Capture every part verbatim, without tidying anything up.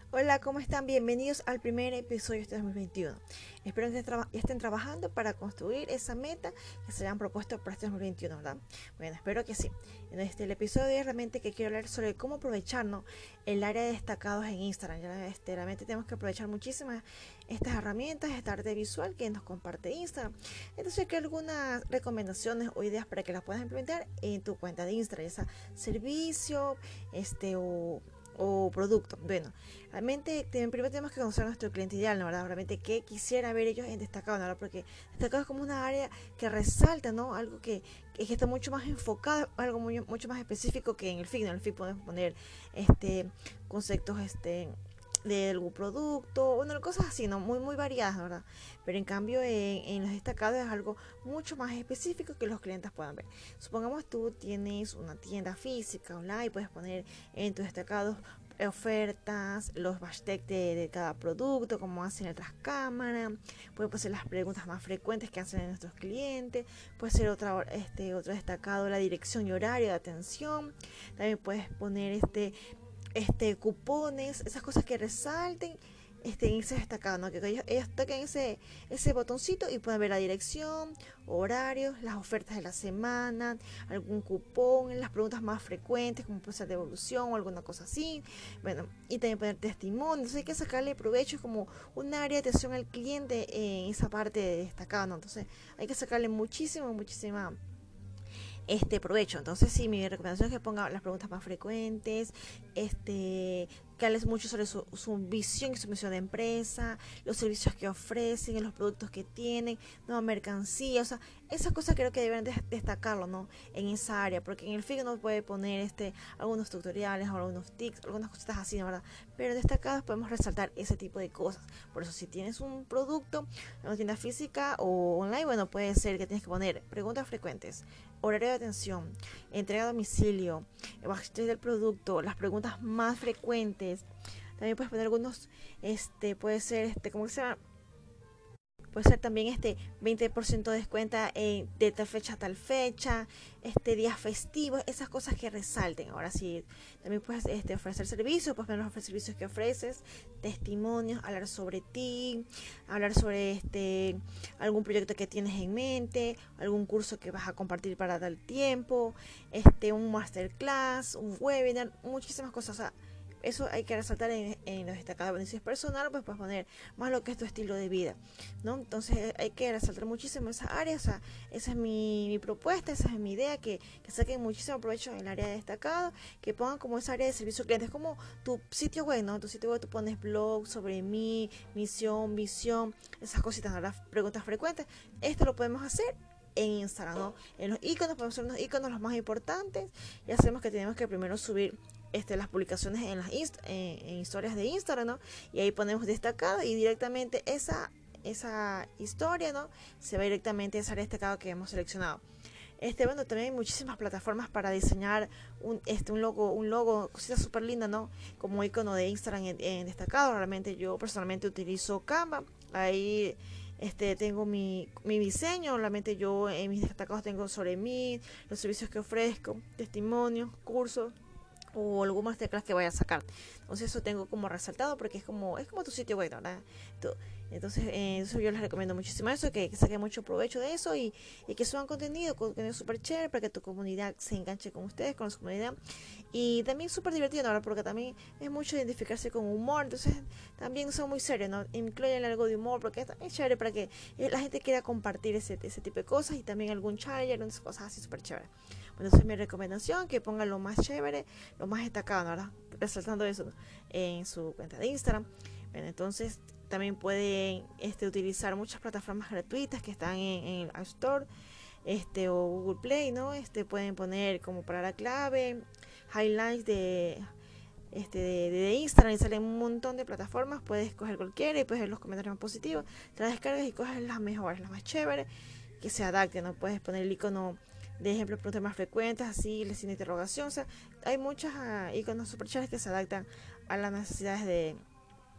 Hola, ¿cómo están? Bienvenidos al primer episodio de este dos mil veintiuno. Espero que traba- estén trabajando para construir esa meta que se hayan propuesto para este dos mil veintiuno, ¿verdad? Bueno, espero que sí. En este el episodio es realmente que quiero hablar sobre cómo aprovecharnos el área de destacados en Instagram. Ya, este, realmente tenemos que aprovechar muchísimas estas herramientas, esta arte visual que nos comparte Instagram. Entonces, aquí algunas recomendaciones o ideas para que las puedas implementar en tu cuenta de Instagram, ya sea servicio, este o o producto. Bueno, realmente primero tenemos que conocer a nuestro cliente ideal, ¿no? ¿Verdad? Realmente qué quisiera ver ellos en destacado, ¿no? Porque destacado es como una área que resalta, ¿no? Algo que, que está mucho más enfocado, algo muy, mucho más específico que en el feed, ¿no? En el feed podemos poner este conceptos este de algún producto, bueno, cosas así, ¿no? Muy, muy variadas, ¿verdad? Pero en cambio en, en los destacados es algo mucho más específico que los clientes puedan ver. Supongamos tú tienes una tienda física online, puedes poner en tus destacados ofertas, los hashtags de, de cada producto, como hacen otras cámaras, puede ser las preguntas más frecuentes que hacen nuestros clientes, puede ser otra, este, otro destacado, la dirección y horario de atención, también puedes poner este este, cupones, esas cosas que resalten este, en ese destacado, ¿no? Que ellos, ellos toquen ese, ese botoncito y pueden ver la dirección, horarios, las ofertas de la semana, algún cupón, las preguntas más frecuentes, como puede ser devolución o alguna cosa así. Bueno, y también poner testimonios. Entonces hay que sacarle provecho, es como un área de atención al cliente en esa parte de destacado, ¿no? Entonces hay que sacarle muchísimo, muchísima este provecho. Entonces, sí, mi recomendación es que ponga las preguntas más frecuentes, este, que hables mucho sobre su, su visión y su misión de empresa, los servicios que ofrecen, los productos que tienen, nueva mercancía, o sea, esas cosas creo que deben de destacarlo, ¿no? En esa área, porque en el feed uno puede poner este, algunos tutoriales, algunos tips, algunas cositas así, ¿no? ¿Verdad? Pero destacadas podemos resaltar ese tipo de cosas. Por eso, si tienes un producto en una tienda física o online, bueno, puede ser que tienes que poner preguntas frecuentes, horario de atención, entrega a domicilio, el del producto, las preguntas más frecuentes. También puedes poner algunos, este, puede ser, este, ¿cómo se llama? Puede ser también este veinte por ciento de descuento en, de tal fecha a tal fecha, este días festivos, esas cosas que resalten. Ahora sí, también puedes este, ofrecer servicios, puedes poner los servicios que ofreces, testimonios, hablar sobre ti, hablar sobre este algún proyecto que tienes en mente, algún curso que vas a compartir para tal tiempo, este un masterclass, un webinar, muchísimas cosas. O sea, eso hay que resaltar en, en los destacados. Bueno, si es personal, pues puedes poner más lo que es tu estilo de vida, ¿no? Entonces hay que resaltar muchísimo esa área, o sea, esa es mi, mi propuesta, esa es mi idea, que, que saquen muchísimo provecho en el área de destacado, que pongan como esa área de servicio al cliente, es como tu sitio web, ¿no? Tu sitio web tú pones blog sobre mí, misión, visión, esas cositas, ¿no? Las preguntas frecuentes, esto lo podemos hacer en Instagram, ¿no? En los iconos podemos hacer unos iconos los más importantes y hacemos que tenemos que primero subir este, las publicaciones en las inst en, en historias de Instagram, ¿no? Y ahí ponemos destacado y directamente esa esa historia, ¿no? Se va directamente a ese destacado que hemos seleccionado. Este, bueno, también hay muchísimas plataformas para diseñar un, este, un logo, un logo, cositas súper lindas, ¿no? Como icono de Instagram en, en destacado. Realmente yo personalmente utilizo Canva. Ahí este, tengo mi, mi diseño. Realmente yo en mis destacados tengo sobre mí, los servicios que ofrezco, testimonios, cursos o algún masterclass que vaya a sacar. Entonces eso tengo como resaltado porque es como es como tu sitio web, ¿verdad? Entonces eh, eso yo les recomiendo muchísimo eso, que, que saquen mucho provecho de eso y, y que suban contenido, contenido súper chévere para que tu comunidad se enganche con ustedes, con su comunidad. Y también súper divertido, ¿no? Porque también es mucho identificarse con humor, entonces también son muy serios, ¿no? Incluyen algo de humor porque es chévere para que la gente quiera compartir ese, ese tipo de cosas y también algún challenger, unas cosas así súper chéveres. Bueno, entonces mi recomendación, que pongan lo más chévere, lo más destacado, ¿no? ¿Verdad? Resaltando eso, ¿no? En su cuenta de Instagram. Bueno, entonces también pueden este, utilizar muchas plataformas gratuitas que están en, en el App Store este, o Google Play, ¿no? Este, pueden poner como palabra clave, highlights de, este, de, de Instagram y salen un montón de plataformas. Puedes escoger cualquiera y puedes ver los comentarios más positivos. Te las descargas y coges las mejores, las más chéveres, que se adapten, ¿no? Puedes poner el icono de ejemplo, preguntas más frecuentes, así, les sin interrogación. O sea, hay muchos uh, iconos super chéveres que se adaptan a las necesidades de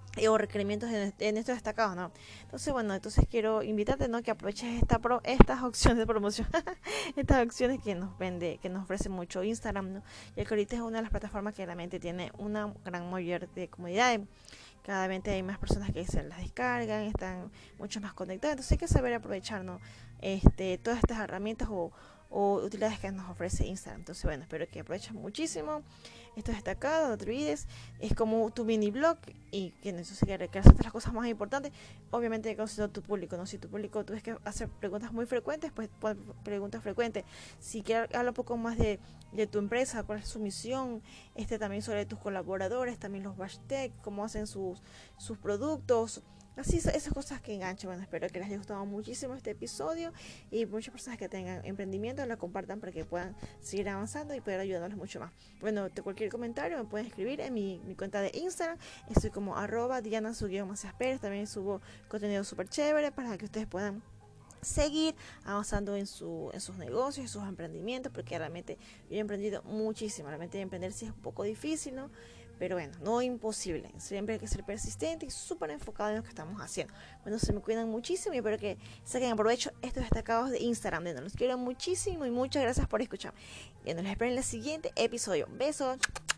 eh, o requerimientos en, en estos destacados, ¿no? Entonces, bueno, entonces quiero invitarte, ¿no? Que aproveches esta pro, estas opciones de promoción, estas opciones que nos vende, que nos ofrece mucho Instagram, ¿no? Ya que ahorita es una de las plataformas que realmente tiene una gran mayor de comodidades. Cada vez hay más personas que se las descargan, están mucho más conectadas, entonces hay que saber aprovechar, ¿no? Este, todas estas herramientas o, o utilidades que nos ofrece Instagram. Entonces, bueno, espero que aprovechen muchísimo. Esto es destacado, no te olvides. Es como tu mini blog y que entonces que, que hacer las cosas más importantes. Obviamente conociendo tu público, ¿no? Si tu público tú ves que hacer preguntas muy frecuentes, pues pon preguntas frecuentes. Si quieres hablar un poco más de, de tu empresa, cuál es su misión, este también sobre tus colaboradores, también los hashtags, cómo hacen sus, sus productos. Así, esas cosas que enganchan. Bueno, espero que les haya gustado muchísimo este episodio y muchas personas que tengan emprendimiento lo compartan para que puedan seguir avanzando y poder ayudarnos mucho más. Bueno, de cualquier comentario me pueden escribir en mi, mi cuenta de Instagram. Estoy como arroba Diana Macías Pérez. También subo contenido súper chévere para que ustedes puedan seguir avanzando en, su, en sus negocios, en sus emprendimientos, porque realmente yo he emprendido muchísimo. Realmente emprender sí es un poco difícil, ¿no? Pero bueno, no imposible. Siempre hay que ser persistente y súper enfocado en lo que estamos haciendo. Bueno, se me cuidan muchísimo y espero que saquen aprovecho estos destacados de Instagram. De los quiero muchísimo y muchas gracias por escuchar. Y nos espero en el siguiente episodio. Besos.